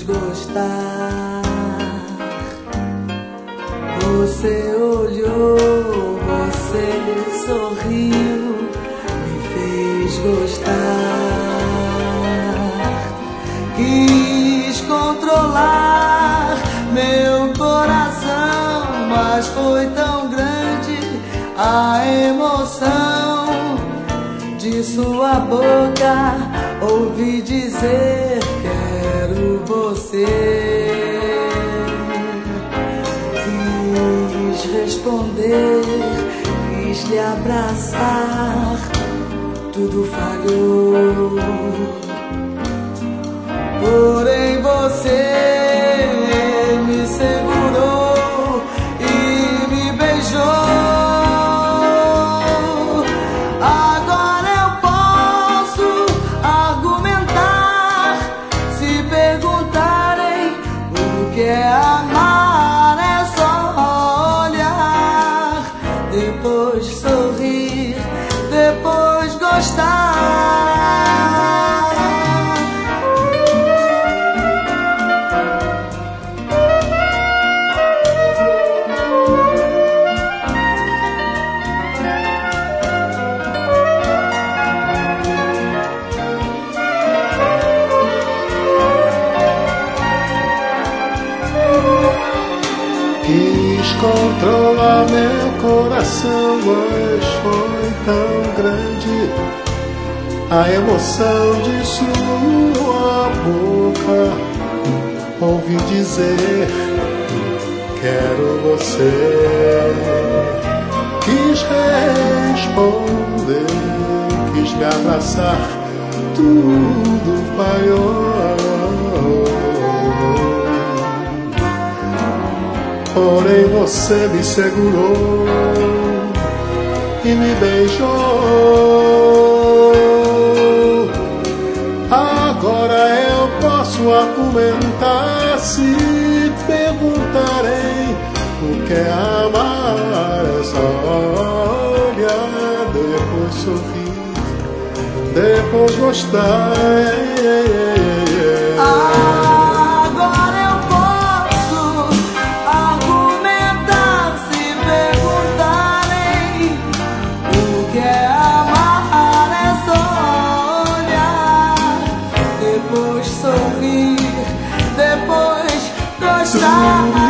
gostar. Você olhou, você sorriu, me fez gostar. Quis controlar meu coração, mas foi tão grande a emoção de sua boca. Ouvi dizer: quero você. Quis responder, quis lhe abraçar, tudo falhou. Porém você me segurou e me beijou. Agora eu posso argumentar, se perguntarem o que é amar, é só olhar, depois sorrir, depois gostar. Quis controlar meu coração, mas foi tão grande a emoção de sua boca. Ouvi dizer: quero você. Quis responder, quis me abraçar, tudo falhou. Porém você me segurou e me beijou. Agora eu posso argumentar, se perguntarem o que é amar, é só olhar, depois sorrir, depois gostar. Depois sorrir, depois gostar.